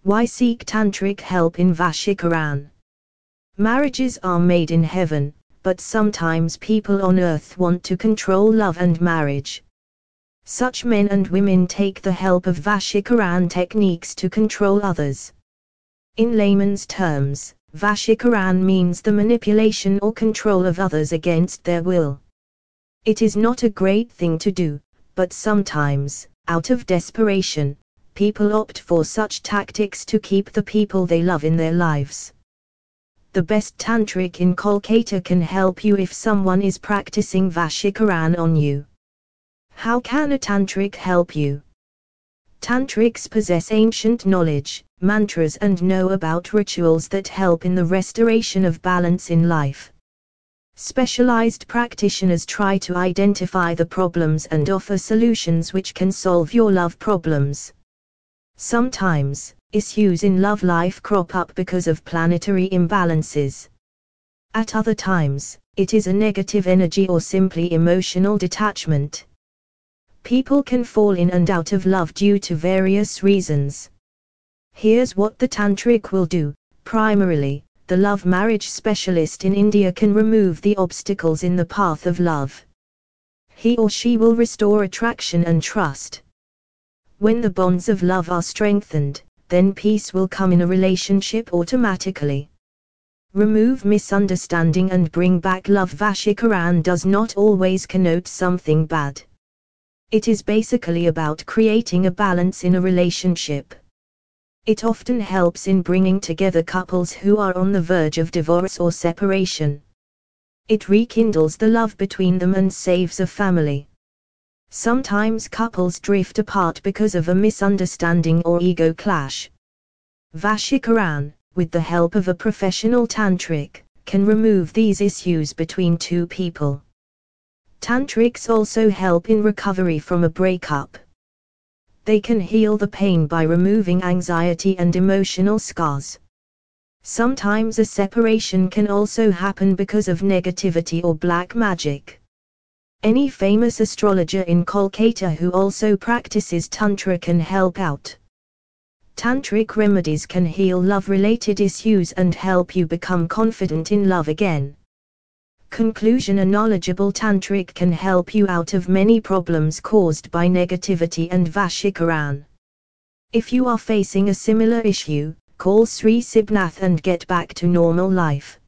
Why seek tantric help in Vashikaran? Marriages are made in heaven, but sometimes people on earth want to control love and marriage. Such men and women take the help of Vashikaran techniques to control others. In layman's terms, Vashikaran means the manipulation or control of others against their will. It is not a great thing to do, but sometimes, out of desperation, people opt for such tactics to keep the people they love in their lives. The best tantric in Kolkata can help you if someone is practicing Vashikaran on you. How can a tantric help you? Tantrics possess ancient knowledge, mantras, and know about rituals that help in the restoration of balance in life. Specialized practitioners try to identify the problems and offer solutions which can solve your love problems. Sometimes, issues in love life crop up because of planetary imbalances. At other times, it is a negative energy or simply emotional detachment. People can fall in and out of love due to various reasons. Here's what the tantric will do. Primarily, the love marriage specialist in India can remove the obstacles in the path of love. He or she will restore attraction and trust. When the bonds of love are strengthened, then peace will come in a relationship automatically. Remove misunderstanding and bring back love. Vashikaran does not always connote something bad. It is basically about creating a balance in a relationship. It often helps in bringing together couples who are on the verge of divorce or separation. It rekindles the love between them and saves a family. Sometimes couples drift apart because of a misunderstanding or ego clash. Vashikaran, with the help of a professional tantric, can remove these issues between two people. Tantrics also help in recovery from a breakup. They can heal the pain by removing anxiety and emotional scars. Sometimes a separation can also happen because of negativity or black magic. Any famous astrologer in Kolkata who also practices Tantra can help out. Tantric remedies can heal love-related issues and help you become confident in love again. Conclusion: a knowledgeable tantric can help you out of many problems caused by negativity and Vashikaran. If you are facing a similar issue, call Sri Sibnath and get back to normal life.